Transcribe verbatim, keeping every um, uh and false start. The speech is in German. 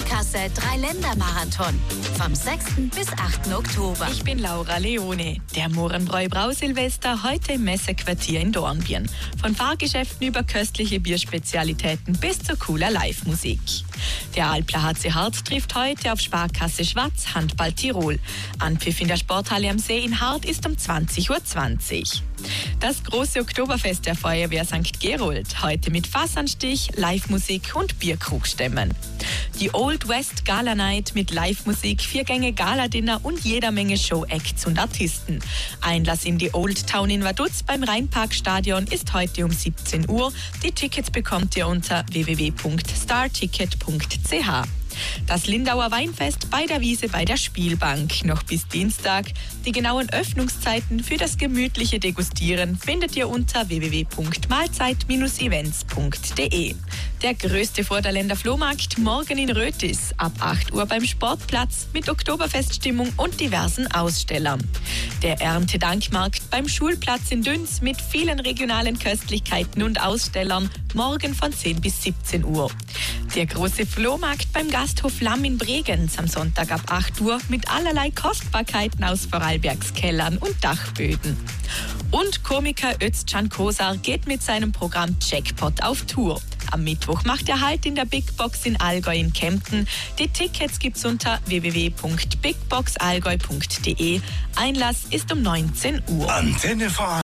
Sportkasse Dreiländermarathon vom sechsten bis achten Oktober. Ich bin Laura Leone. Der Mohrenbräu Brausilvester heute im Messequartier in Dornbirn. Von Fahrgeschäften über köstliche Bierspezialitäten bis zur cooler Live-Musik. Der Alpler H C Hart trifft heute auf Sparkasse Schwaz Handball Tirol. Anpfiff in der Sporthalle am See in Hart ist um zwanzig Uhr zwanzig. Das große Oktoberfest der Feuerwehr Sankt Gerold. Heute mit Fassanstich, Live-Musik und Bierkrugstämmen. Die Old West Gala Night mit Live-Musik, vier Gänge Gala-Dinner und jeder Menge Show-Acts und Artisten. Einlass in die Old Town in Vaduz beim Rheinparkstadion ist heute um siebzehn Uhr. Die Tickets bekommt ihr unter w w w punkt starticket punkt c h. Das Lindauer Weinfest bei der Wiese bei der Spielbank. Noch bis Dienstag. Die genauen Öffnungszeiten für das gemütliche Degustieren findet ihr unter w w w punkt mahlzeit events punkt d e. Der größte Vorderländer Flohmarkt morgen in Rötis. Ab acht Uhr beim Sportplatz mit Oktoberfeststimmung und diversen Ausstellern. Der Erntedankmarkt beim Schulplatz in Düns mit vielen regionalen Köstlichkeiten und Ausstellern. Morgen von zehn bis siebzehn Uhr. Der große Flohmarkt beim Gasthof Lamm in Bregenz am Sonntag ab acht Uhr mit allerlei Kostbarkeiten aus Vorarlbergs Kellern und Dachböden. Und Komiker Özcan Kosar geht mit seinem Programm Jackpot auf Tour. Am Mittwoch macht er Halt in der Big Box in Allgäu in Kempten. Die Tickets gibt's unter w w w punkt big box allgäu punkt d e. Einlass ist um neunzehn Uhr. Antenne